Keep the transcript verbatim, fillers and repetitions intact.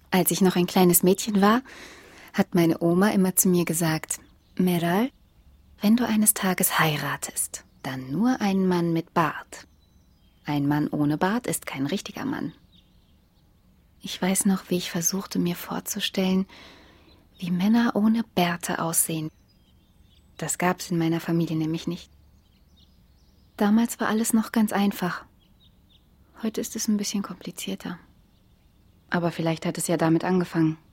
Als ich noch ein kleines Mädchen war, hat meine Oma immer zu mir gesagt, Meral, wenn du eines Tages heiratest, dann nur einen Mann mit Bart. Ein Mann ohne Bart ist kein richtiger Mann. Ich weiß noch, wie ich versuchte, mir vorzustellen, wie Männer ohne Bärte aussehen. Das gab es in meiner Familie nämlich nicht. Damals war alles noch ganz einfach. Heute ist es ein bisschen komplizierter. Aber vielleicht hat es ja damit angefangen.